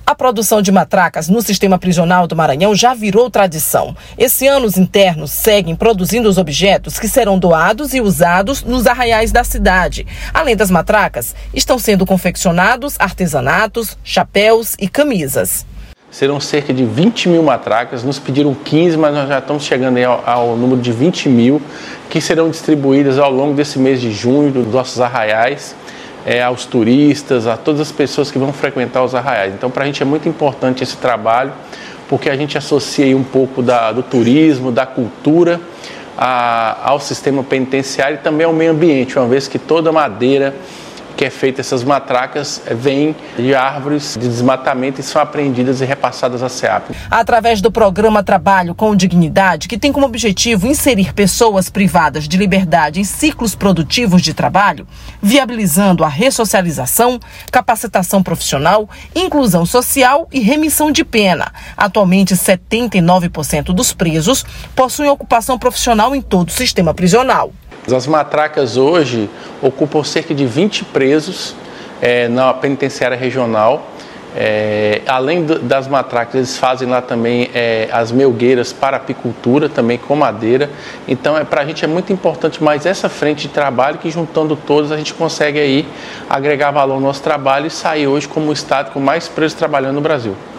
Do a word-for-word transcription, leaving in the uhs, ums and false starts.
A produção de matracas no sistema prisional do Maranhão já virou tradição. Esse ano, os internos seguem produzindo os objetos que serão doados e usados nos arraiais da cidade. Além das matracas, estão sendo confeccionados artesanatos, chapéus e camisas. Serão cerca de vinte mil matracas, nos pediram quinze, mas nós já estamos chegando aí ao, ao número de vinte mil, que serão distribuídas ao longo desse mês de junho dos nossos arraiais. É, aos turistas, a todas as pessoas que vão frequentar os arraiais. Então, para a gente é muito importante esse trabalho, porque a gente associa aí um pouco da, do turismo, da cultura, a, ao sistema penitenciário e também ao meio ambiente, uma vez que toda madeira que é feita, essas matracas, vêm de árvores de desmatamento e são apreendidas e repassadas à SEAP. Através do programa Trabalho com Dignidade, que tem como objetivo inserir pessoas privadas de liberdade em ciclos produtivos de trabalho, viabilizando a ressocialização, capacitação profissional, inclusão social e remissão de pena. Atualmente, setenta e nove por cento dos presos possuem ocupação profissional em todo o sistema prisional. As matracas hoje ocupam cerca de vinte presos é, na penitenciária regional. É, além do, das matracas, eles fazem lá também é, as melgueiras para apicultura, também com madeira. Então, é, para a gente é muito importante mais essa frente de trabalho, que juntando todos a gente consegue aí agregar valor ao nosso trabalho e sair hoje como o estado com mais presos trabalhando no Brasil.